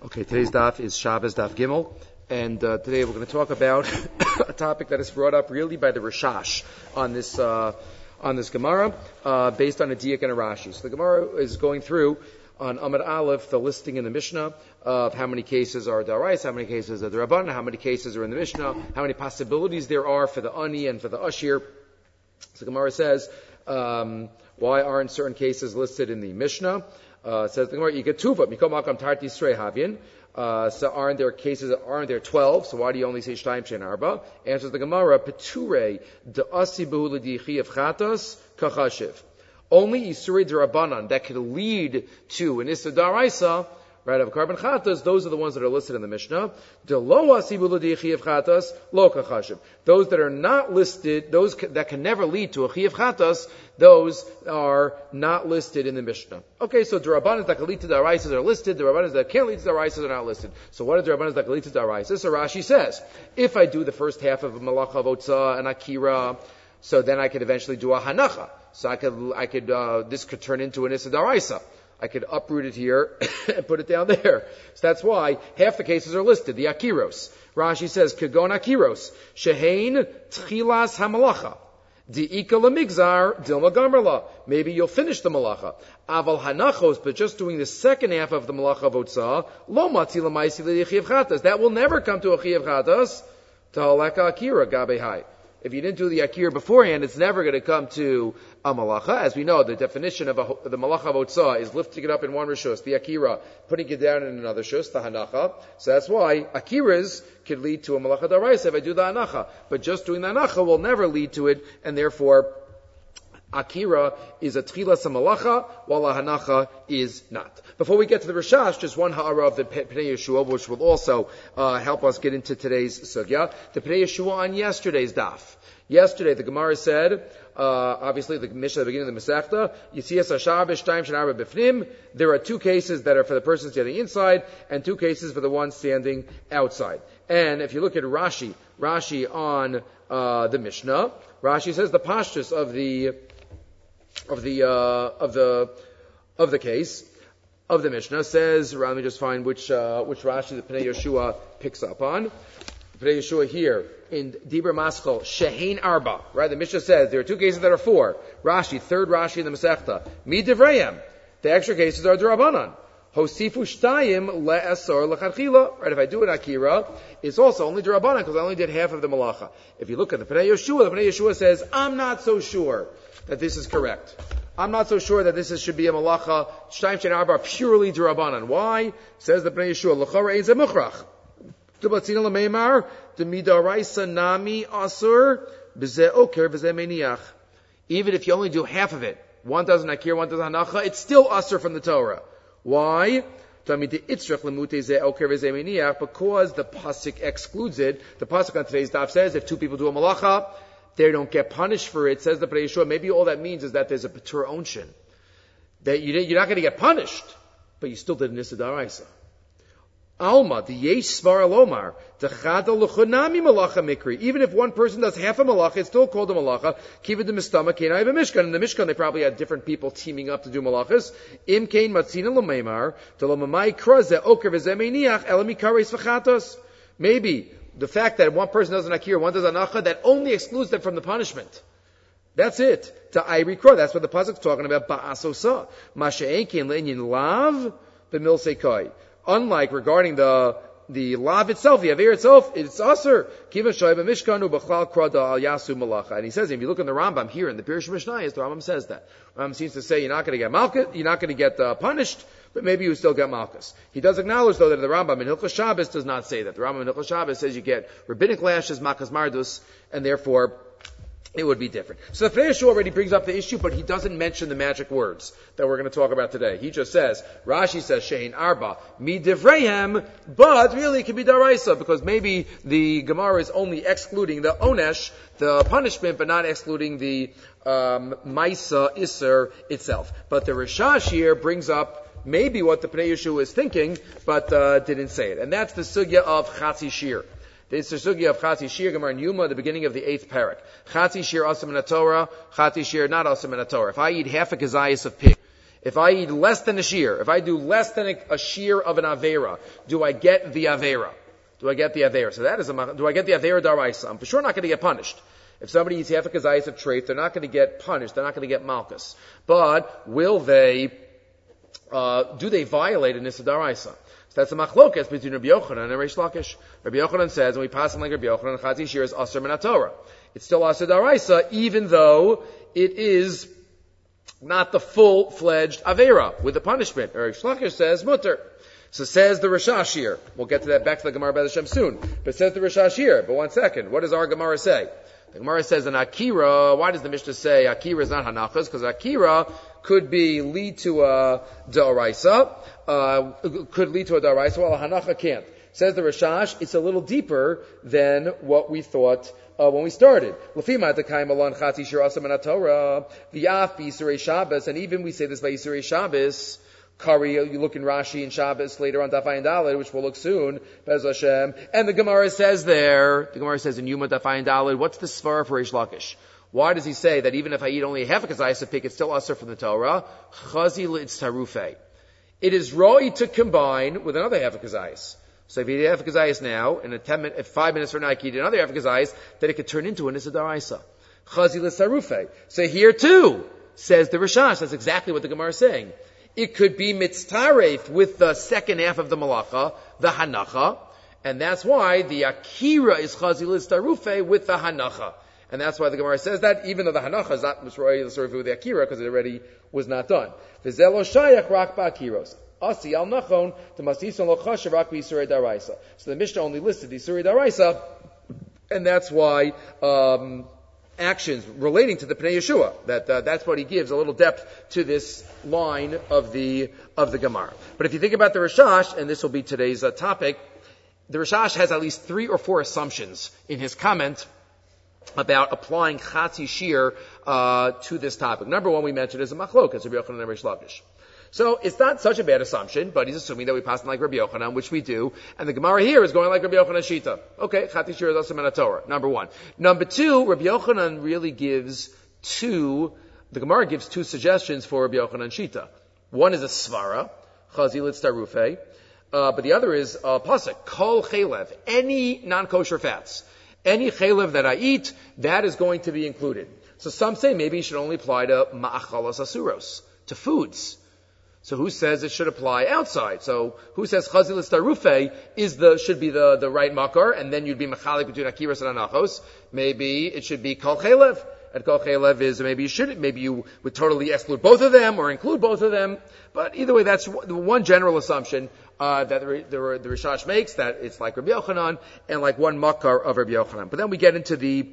Okay, today's daf is Shabbos daf Gimel, and today we're going to talk about a topic that is brought up really by the Rashash on this Gemara, based on a Diak and a Rashi. So the Gemara is going through on Amud Aleph the listing in the Mishnah of how many cases are Darais, how many cases are Rabban, how many cases are in the Mishnah, how many possibilities there are for the Ani and for the Ashir. So the Gemara says, why aren't certain cases listed in the Mishnah? Says the Gemara, you get tuva, mikom makam tarti srei havyin. So aren't there 12? So why do you only say shtaim shein arba? Answers the Gemara, peture de'asi behu l'dichi of chatos kachashiv. Only isurei d'Rabbanan that could lead to an issa d'araisa, right, of carbon chatas, those are the ones that are listed in the Mishnah. De'lo asibu l'dichi of chatas lo kachashiv. Those that are not listed, those that can never lead to a chi of chatas, those are not listed in the Mishnah. Okay, so the Rabbanas that can lead to the Araisas are listed, the Rabbanas that can't lead to the Araisas are not listed. So what are the Rabbanas that can lead to the Araisas? So Rashi says, if I do the first half of Malacha of Otza and Akira, so then I could eventually do a Hanacha. So I could this could turn into an Issa Daraisa. I could uproot it here and put it down there. So that's why half the cases are listed, the Akiros. Rashi says, Kagon Akiros, Shehain Tchilas HaMalacha. Di'ika lemigzar dilma gamerla. Maybe you'll finish the malacha. Aval hanachos, but just doing the second half of the malacha of otzah, lo matzi lemaisi l'chiyav chatas. That will never come to a chiyav chatas. Ta'aleka akira gabehai. If you didn't do the akira beforehand, it's never going to come to a malacha. As we know, the definition of the malacha of otzah is lifting it up in one rishus, the akira, putting it down in another shus, the hanacha. So that's why akiras could lead to a malacha daraisa if I do the hanacha. But just doing the hanacha will never lead to it, and therefore akira is a tchilas malacha, while a hanacha is not. Before we get to the Rashash, just one ha'ara of the Pnei Yeshua, which will also help us get into today's sugya. The Pnei Yeshua on yesterday's daf. Yesterday, the Gemara said, obviously the Mishnah at the beginning of the Masechta, Yitzias HaShabbos Shtaim Shein Arba Bifnim. There are two cases that are for the person standing inside, and two cases for the one standing outside. And if you look at Rashi on the Mishnah, Rashi says the pashtus of the case of the Mishnah says, let me just find which Rashi the Pnei Yeshua picks up on. Pnei Yeshua here in Dibur Maschal Shehain Arba, right? The Mishnah says there are two cases that are four. Rashi, third Rashi in the Masechta, Mi Divrayim. The extra cases are D'Rabbanan. Hosifu Shtayim Le'asor L'Chadchila. Right? If I do an Akira, it's also only D'Rabbanan because I only did half of the Malacha. If you look at the Pnei Yeshua says, I'm not so sure that this is correct. I'm not so sure that this should be a Malacha Shtayim Shein Arba purely D'Rabbanan. Why? Says the Pnei Yeshua, L'chara Ein Ze Mukhrach. Even if you only do half of it, one does Akir, one does Hanacha, it's still Asur from the Torah. Why? Because the pasuk excludes it. The pasuk on today's daf says if two people do a malacha, they don't get punished for it. Says the Pnei Yeshua, maybe all that means is that there's a patur onshin, that you're not going to get punished, but you still did an Issa D'Araisa. Alma, the yesh svar alomar, the chada l'chunami malacha mikri. Even if one person does half a malacha, it's still called a malacha. Kiva de mistama kenai b'mishkan. In the Mishkan, they probably had different people teaming up to do malachas. Im kein matzina l'meimar, to l'mamai kraze oker v'zemeniach elamikares v'chatos. Maybe the fact that one person does an akir, one does an anacha, that only excludes them from the punishment. That's it. To Iri Kro, that's what the pasuk's talking about. Ba'asosa. Masha'en kein le'inyin lav b'mil sekoi. Unlike regarding the lav itself, the aver itself, it's aser. Kiva shoyba mishkanu b'chlal krada al yasu malacha. And he says, if you look in the Rambam here in the Pirush Mishnayos, the Rambam says that. Rambam seems to say you're not going to get malchus, you're not going to get punished, but maybe you still get malchus. He does acknowledge though that the Rambam in Hilchos Shabbos does not say that. The Rambam in Hilchos Shabbos says you get rabbinic lashes, makas mardus, and therefore it would be different. So the Pnei Yeshua already brings up the issue, but he doesn't mention the magic words that we're going to talk about today. He just says, Rashi says, Shein Arba, Mi Divreihem, but really it can be Daraisa, because maybe the Gemara is only excluding the Onesh, the punishment, but not excluding the Maisa Isser itself. But the Rashash here brings up maybe what the Pnei Yeshua is thinking, but didn't say it. And that's the sugya of Chatzi Shir. It's the sugya of Chatzi Shir, Gemara in Yuma, the beginning of the 8th parak. Chatzi Shir asam in a Torah, Chatzi Shir not asam in a Torah. If I eat half a kazayas of pig, If I eat less than a shear, if I do less than a shear of an avera, do I get the avera? Do I get the avera? So that is do I get the avera daraisa? I'm for sure not going to get punished. If somebody eats half a kazayis of treif, they're not going to get punished. They're not going to get malchus. But will they, do they violate an issa daraisa? So that's a machlokas between Rabbi Yochanan and Reish Lakish. Rabbi Yochanan says, when we pass on like Rabbi Yochanan, Chatzi Shir is Aser Min HaTorah. It's still Aser Daraisa, even though it is not the full-fledged Avera with the punishment. Reish Lakish says, Mutter. So says the Rashash here. We'll get to that back to the Gemara B'ez Hashem soon. But says the Rashash here. But one second. What does our Gemara say? The Gemara says in Akira, why does the Mishnah say Akira is not Hanachas? Because Akira could lead to a Da'araisa, could lead to a Da'araisa, while a Hanacha can't. Says the Rashash, it's a little deeper than what we thought when we started. L'fima Takayim Alon Chatzi Shir Asam Min HaTorah, V'yaf B'Yisrei Shabbos, and even we say this by Yisrei Shabbos, Kari, you look in Rashi and Shabbos later on Daf Ayin Daled, which we'll look soon, Bez Hashem. And the Gemara says in Yuma Daf Ayin Daled, what's the svara for Reish Lakish? Why does he say that even if I eat only half a kazayis of pig, it's still usher from the Torah? Chazi l'itz tarufei. It is roi to combine with another half a kazayis. So if you eat half a kazayis now, and 5 minutes from now I eat another half a kazayis, then it could turn into an issa daraisa. Chazi l'itz tarufei. So here too, says the Rashash, that's exactly what the Gemara is saying. It could be mitztaref with the second half of the malacha, the hanacha, and that's why the akira is chazi l'itz tarufei with the hanacha. And that's why the Gemara says that, even though the hanacha is not misroy with the akira, because it already was not done. V'zelo shayach rak ba'akiros. Asi al nachon, the masison lo chashav rak b'yisurei daraisa. So the Mishnah only listed the yisurei daraisa, and that's why, actions relating to the Pnei Yeshua, that's what he gives a little depth to this line of the Gemara. But if you think about the Rashash, and this will be today's topic, the Rashash has at least 3 or 4 assumptions in his comment about applying Chatzi Shir to this topic. Number one we mentioned is a machlokas, Rabbi Yochanan and Reish Lakish. So it's not such a bad assumption, but he's assuming that we pass on like Rabbi Yochanan, which we do, and the Gemara here is going like Rabbi Yochanan Shita. Okay, Chatzi Shir is also Min HaTorah. Number one. Number two, Rabbi Yochanan really gives the Gemara gives 2 suggestions for Rabbi Yochanan Shita. One is a svara, Chazi l'itz tarufei, but the other is a pasuk, kol chelev, any non-kosher fats. Any chelev that I eat, that is going to be included. So some say maybe it should only apply to ma'achalos asuros, to foods. So who says it should apply outside? So who says chazi l'itz tarufei should be the right makar, and then you'd be machalik between akiras and anachos? Maybe it should be kol chelev. And kol chelev is maybe you would totally exclude both of them or include both of them. But either way, that's one general assumption that the Rishash makes, that it's like Rabbi Yochanan and like one makar of Rabbi Yochanan. But then we get into the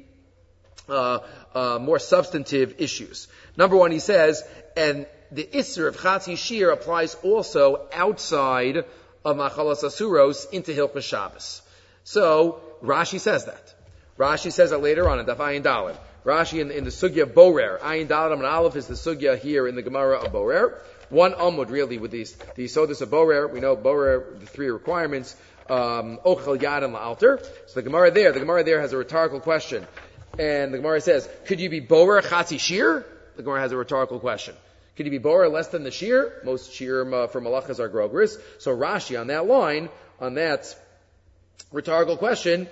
more substantive issues. Number one, he says, and the Isser of Chatzi Shir applies also outside of Machalas Asuros into Hilchos Shabbos. So Rashi says that. Rashi says that later on in Daf Ayin Daled. Rashi in the Sugya of Borer. Ayin Daled Amud Aleph is the Sugya here in the Gemara of Borer. One Amud really with the Sodas of Borer. We know Borer, the 3 requirements, Ochel Yad and La'alter. So the Gemara there has a rhetorical question. And the Gemara says, could you be Borer Chatzi Shir? The Gemara has a rhetorical question. Could you be Borer less than the Shir? Most Shir for Malachas are Grogris. So Rashi on that line, on that rhetorical question,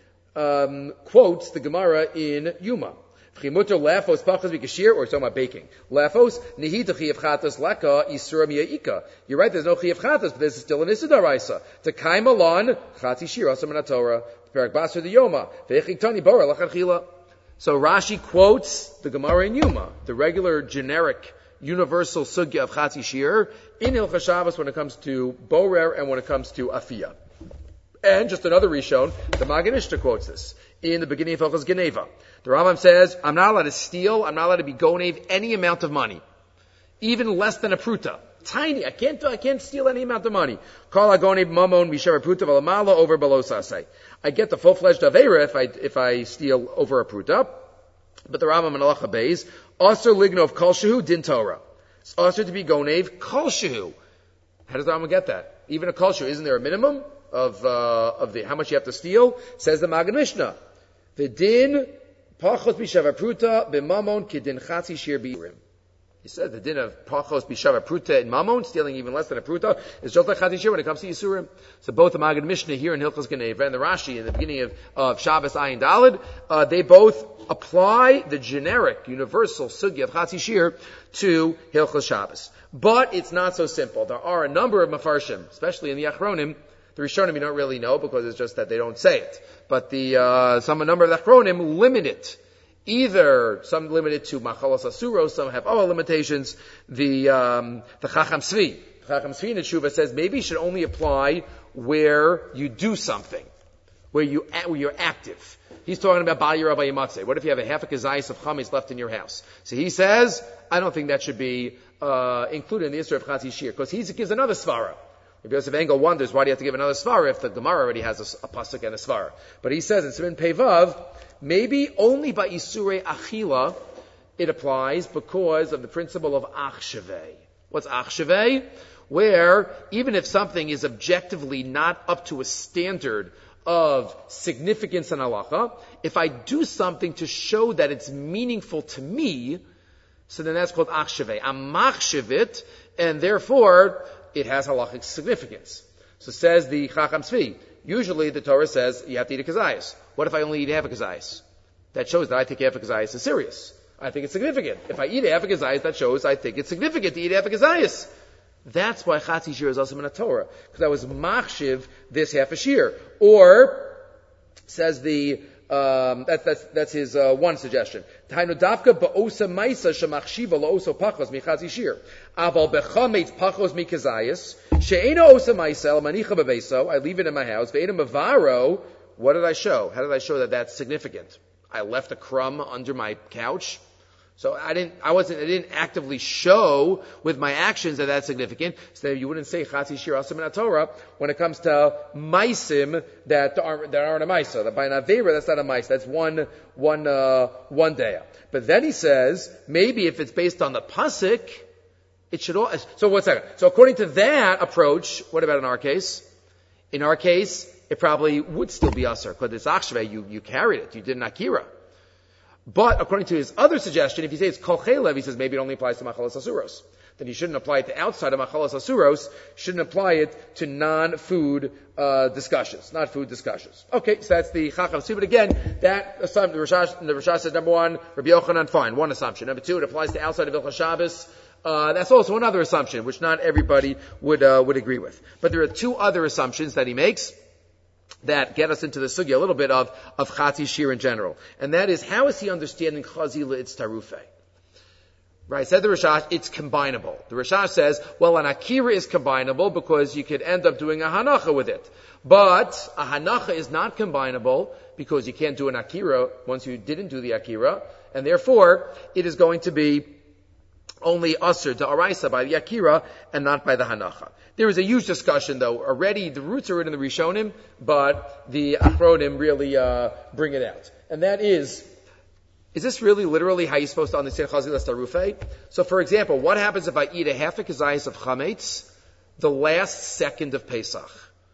quotes the Gemara in Yuma. Chimuter lafos pachas b'kashir, or it's talking about baking. Lafos nehita chiyav chatas leka isura miyaika. You're right, there's no chiyav chatas, but there's still an issa daraisa. To kaim alon chatzi shir asam min haTorah. Perak basar the yoma ve'echiktani bora lachanchila. So Rashi quotes the Gemara in Yuma, the regular generic universal sugya of chatzi shir in Hilchos Shabbos when it comes to borer and when it comes to afiyah. And just another Rishon, the Magen Ishta quotes this in the beginning of Hilchos Geneva. The Rambam says, I'm not allowed to steal, I'm not allowed to be gonev any amount of money. Even less than a pruta. Tiny. I can't steal any amount of money. Kol hagonev mamon misher pruta v'lamala over below sasei. I get the full-fledged avera if I steal over a pruta. But the Rambam in Halacha Beis, Asur lignov kol shehu din Torah. It's asur to be gonev kol shehu. How does the Rambam get that? Even a kol shehu, isn't there a minimum of how much you have to steal? Says the Magen Mishnah. The din pachos b'shava pruta b'mamon kidin chatzi shir b'irim. He said the din of pachos bishava pruta and mamon, stealing even less than a pruta, is just like Chatzi Shir when it comes to Yisurim. So both the Maggid Mishnah here in Hilchos Geneva and the Rashi in the beginning of Shabbos Ayin Daled, they both apply the generic, universal sugya of Chatzi Shir to Hilchos Shabbos. But it's not so simple. There are a number of mafarshim, especially in the Achronim. The Rishonim you don't really know because it's just that they don't say it. But a number of the Achronim limit it. Either some limit it to machalos asuros, some have other limitations. The Chacham Tzvi in the Tshuva says maybe it should only apply where you do something, where you're active. He's talking about Bal Yirah B'Yimatzeh. What if you have a half a kazayis of chametz left in your house? So he says, I don't think that should be included in the Yisra of Chatzi Shir, because he gives another svara. Rabbi Yosef Engel wonders why do you have to give another svara if the Gemara already has a pasuk and a svara. But he says in Siman Pei Vav, maybe only by Isurei Achila it applies because of the principle of Achshevei. What's Achshevei? Where even if something is objectively not up to a standard of significance in halacha, if I do something to show that it's meaningful to me, so then that's called Achshevei. I'm machshevit, and therefore it has halachic significance. So says the Chacham Tzvi, usually the Torah says you have to eat a kazayis. What if I only eat half a kazayis? That shows that I think half a kazayis is serious. I think it's significant. If I eat half a kazayis, that shows I think it's significant to eat half a kazayis. That's why Chatzi Shir is also in a Torah, because I was machshiv this half a shir. Or says the that's his one suggestion. Tainu dafka ba'osa ma'isa shemachshiva la'osa pachos michazi shir. Aval bechametz pachos mikazayis she'ena osa ma'isa el manicha bebeso. I leave it in my house. Ve'ena mavaro. What did I show? How did I show that that's significant? I left a crumb under my couch. So I didn't actively show with my actions that that's significant. So you wouldn't say Chatzi Shir Asim in Torah when it comes to Maisim that aren't a Maisa. That by an Aveira, that's not a Maisa. That's one day. But then he says, maybe if it's based on the Pasuk, it should all, so 1 second. So according to that approach, what about in our case? In our case, it probably would still be Asr, because it's Achshvei, you carried it, you did an Akira. But according to his other suggestion, if you say it's Kol Chelev, he says maybe it only applies to Machalos Asuros. Then you shouldn't apply it to outside of Machalos Asuros, shouldn't apply it to non-food discussions, not food discussions. Okay, so that's the Chacham Tzvi. But again, that assumption, the Rashash says, number one, Rabbi Yochanan, fine, one assumption. Number two, it applies to outside of Hilchos Shabbos. That's also another assumption, which not everybody would agree with. But there are two other assumptions that he makes that get us into the sugya a little bit of Chatzi Shir in general. And that is, how is he understanding Chazila Itz Tarufei? Right, said the Rashash, it's combinable. The Rashash says, well, an Akira is combinable because you could end up doing a Hanacha with it. But a Hanacha is not combinable because you can't do an Akira once you didn't do the Akira, and therefore it is going to be only Asr to Araisa by the Akira and not by the Hanacha. There is a huge discussion, though. Already, the roots are in the Rishonim, but the Achronim really bring it out. And that is this really literally how you're supposed to understand Chazilas Tarufei? So, for example, what happens if I eat a half a kazayis of chametz the last second of Pesach?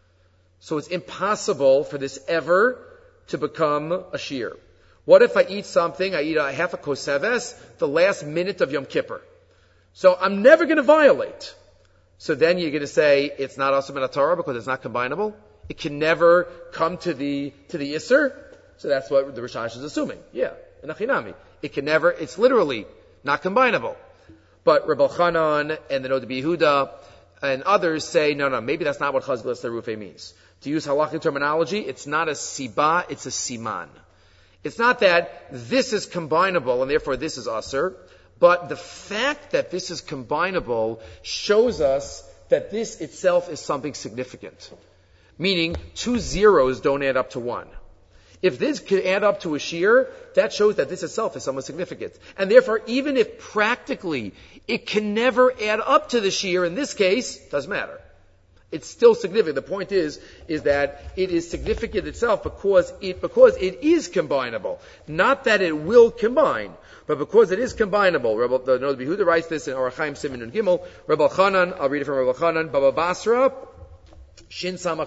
So it's impossible for this ever to become a shear. What if I eat something, I eat a half a koseves the last minute of Yom Kippur? So I'm never going to violate. So then you're going to say it's not Asur min Torah because it's not combinable. It can never come to the Isser. So that's what the Rashash is assuming. Yeah, in Achinami. It can never, it's literally not combinable. But Reb Elchanan and the Noda B'Yehuda and others say, no, maybe that's not what Chazal Tarufei means. To use halakhic terminology, it's not a siba, it's a siman. It's not that this is combinable and therefore this is Asur. But the fact that this is combinable shows us that this itself is something significant. Meaning, 2 zeros don't add up to 1. If this could add up to a shear, that shows that this itself is somewhat significant. And therefore, even if practically it can never add up to the shear, in this case, doesn't matter. It's still significant. The point is that it is significant itself because it is combinable. Not that it will combine, but because it is combinable. The Noda B'Yehuda writes this in Orach Chaim Siman Nun Gimel. Reb Elchanan, I'll read it from Reb Elchanan, Baba Basra, Shin Samach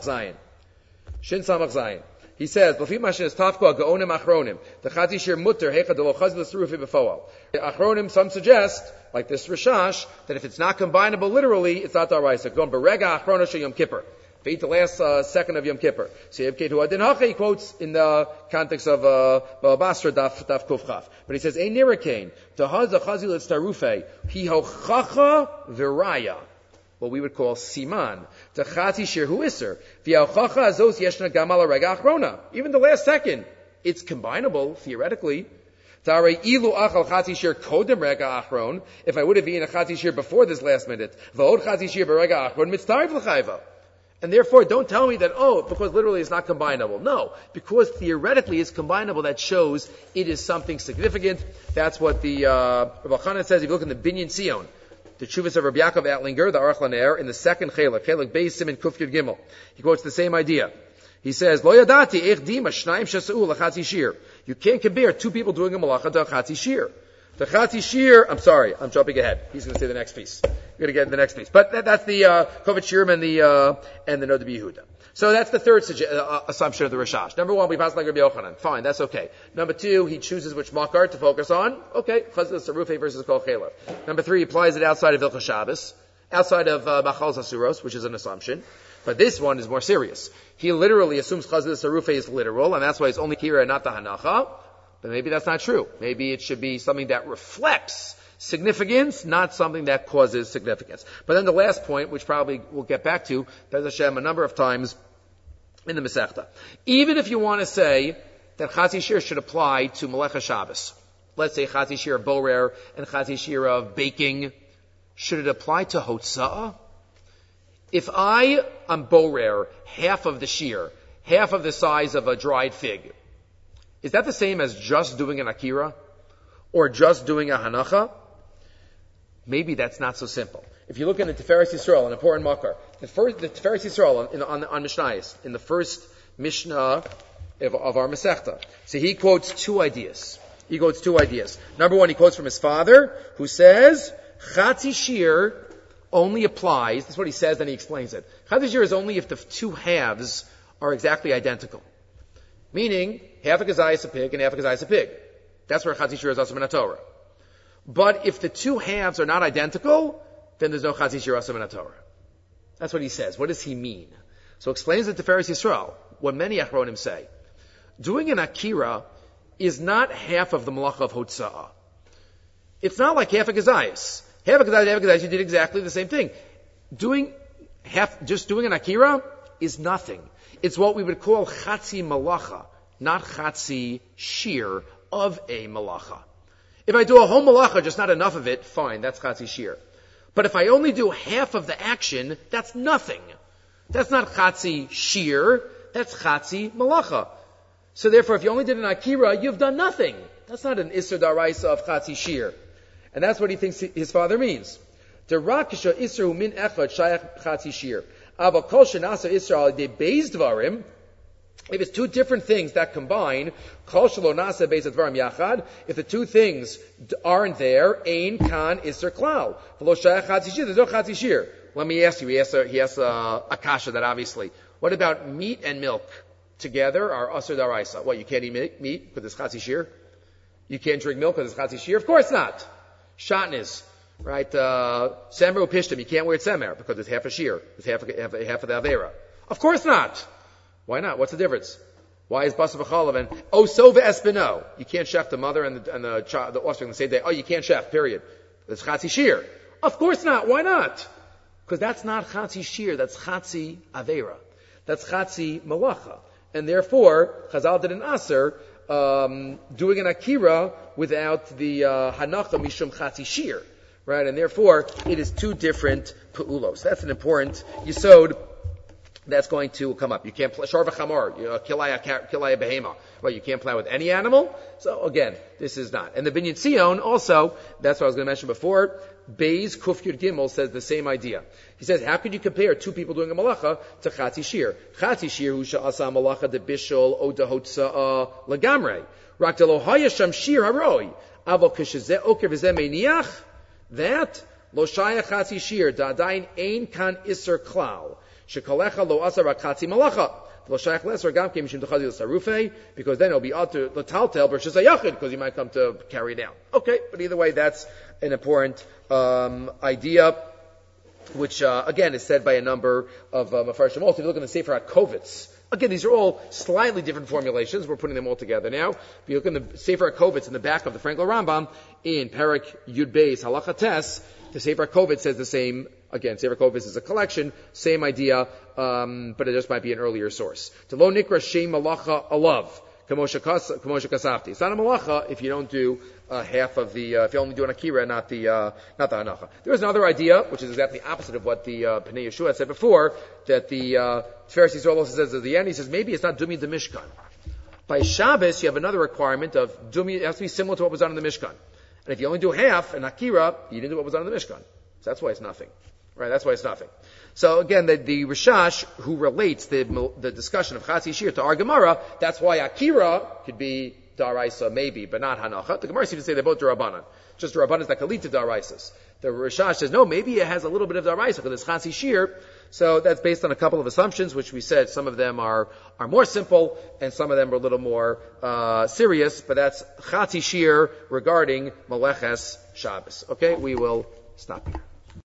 Zayin. He says, the Chatzi Shir mutter hecha de lo chazil l'srufi b'foal. Achronim, some suggest, like this Rashash, that if it's not combinable literally, it's not Daraisa. Going Berega Achrono Yom Kippur. If eat the last second of Yom Kippur. So he quotes in the context of Basra Daf Kufchaf. But he says, Ein Nirakain, Tahaza Chazil et Starufe, Hi Hochacha Viraya. What we would call Siman. Tachati Shir Hu Isser. V'Hochacha Azos Yeshna Gamal Rega Achrona. Even the last second, it's combinable, theoretically. If I would have eaten a chati shir before this last minute, and therefore don't tell me that, because literally it's not combinable. No, because theoretically it's combinable, that shows it is something significant. That's what the Rav Chanan says. If you look in the Binyan Sion, the Chuvas of Rabbi Yaakov Atlinger, the Aruch LaNer, in the second Chelek Beis Siman Kuf Yud Gimel, he quotes the same idea. He says, Lo yadati ech dima shnayim shasa'u l'chatzi shir. You can't compare two people doing a malacha to a chatzi shir. The chatzi shir, I'm sorry, I'm jumping ahead. He's going to say the next piece. We're going to get the next piece. But that's the Kovet Shirim and the Noda B'Yehuda. So that's the third assumption of the Rashash. Number one, we pass like Rabbi Yochanan. Fine, that's okay. Number two, he chooses which makar to focus on. Okay, Chazal Sarufe versus Kol Chelav. Number three, he applies it outside of Hilchos Shabbos, outside of Machal Zasuros, which is an assumption. But this one is more serious. He literally assumes Chazal Sarufe is literal, and that's why it's only Kira and not the Hanacha. But maybe that's not true. Maybe it should be something that reflects significance, not something that causes significance. But then the last point, which probably we'll get back to, Bez Hashem, a number of times in the Masechta. Even if you want to say that Chatzi Shir should apply to Melecha Shabbos, let's say Chatzi Shir of Borer and Chatzi Shir of baking, should it apply to Hotza'ah? If I am Borer, half of the shear, half of the size of a dried fig, is that the same as just doing an Akira? Or just doing a Hanacha? Maybe that's not so simple. If you look in the Tiferes Yisrael, an important makar, the Tiferes Yisrael on Mishnayos, in the first Mishnah of our Masechta, so he quotes two ideas. Number one, he quotes from his father, who says, Chatzi Shir only applies, this is what he says, then he explains it. Chatzi Shir is only if the two halves are exactly identical. Meaning, half a gazai is a pig and half a gazai is a pig. That's where Chatzi Shir is also in a Torah. But if the two halves are not identical, then there's no Chatzi Shir also in a Torah. That's what he says. What does he mean? So explains it to Tiferes Yisrael, what many Achronim say. Doing an Akira is not half of the Malacha of Hotza'ah. It's not like half a gazayis. Half a gazayis, you did exactly the same thing. Just doing an Akira is nothing. It's what we would call Chatzi Malacha, not Chatzi Shir of a Malacha. If I do a whole Malacha, just not enough of it, fine, that's Chatzi Shir. But if I only do half of the action, that's nothing. That's not Chatzi Shir, that's Chatzi Malacha. So therefore, if you only did an Akira, you've done nothing. That's not an Isser Daraisa of Chatzi Shir. And that's what he thinks his father means. Derakisha Isser min echad shayach Chatzi Shir. Ava kol shenasa Isser de beis dvarim. If it's two different things that combine, kol shelo nasa beis dvarim yachad. If the two things aren't there, ein kan Isser klal. V'lo shayach Chatzi Shir. There's no Chatzi Shir. Let me ask you. He has a kasha that obviously. What about meat and milk together are Asur Daraisa? What, you can't eat meat because it's Chatzi Shir? You can't drink milk because it's Chatzi Shir? Of course not. Shatnez, right? Semer Upishtim, you can't wear Semer because it's half a Shir. It's half of the Avera. Of course not. Why not? What's the difference? Why is Basa V'chalav and Sova Espino? You can't chef the mother and the offspring the same day. You can't chef, period. It's Chatzi Shir. Of course not. Why not? Because that's not Chatzi Shir, that's Chatzi Avera. That's Chatzi Malacha. And therefore, Chazal did an Aser, doing an Akira without the Hanacha Mishum Chatzi Shir. Right? And therefore, it is two different Pe'ulos. That's an important Yisod that's going to come up. You can't play Sharva Chamor, Kilaya Behema. Well, you can't play with any animal. So again, this is not. And the Binyan Sion also, that's what I was going to mention before, Beis Kuf Yud Gimel says the same idea. He says, how could you compare two people doing a malacha to Chatzi Shir? Chatzi Shir hu she'asa malacha de bishol o de hotza'ah legamrei. Rak de lo haya sham shir haroi. Aval k'shezeh oker v'zeh meiniach. That lo shaya Chatzi Shir da'adayin ein kan iser klal. Shekalecha lo asa rak chatzi malacha. Because then it'll be utter l'taltel versus a yachid, because you might come to carry it out. Okay, but either way, that's an important idea, which again is said by a number of Mefarshim. Also, if you look in the Sefer HaKovitz, again, these are all slightly different formulations. We're putting them all together now. If you look in the Sefer HaKovitz in the back of the Frankel Rambam, in Perek Yud Beis Halacha Tes, the Sefer HaKovitz says the same. Again, Sefer HaKovitz is a collection, same idea, but it just might be an earlier source. To lo nikra shem malacha alav, kamosha kasafti. It's not a malacha if you don't do half of the, if you only do an akira, not the hanacha. There is another idea, which is exactly opposite of what the Pnei Yeshua said before, that the Tiferes Yisrael also says at the end. He says maybe it's not dumi the Mishkan. By Shabbos, you have another requirement of dumi. It has to be similar to what was done in the Mishkan. And if you only do half an akira, you didn't do what was done in the Mishkan. So that's why it's nothing. Right, that's why it's nothing. So again, the Rishash, who relates the discussion of Chatzi Shir to our Gemara, that's why Akira could be Daraisa maybe, but not Hanacha. The Gemara seems to say they're both Darabanan. Just Darabanan that can lead to Daraisas. The Rishash says, no, maybe it has a little bit of Daraisa, because it's Chatzi Shir. So that's based on a couple of assumptions, which we said some of them are more simple, and some of them are a little more serious, but that's Chatzi Shir regarding Meleches Shabbos. Okay, we will stop here.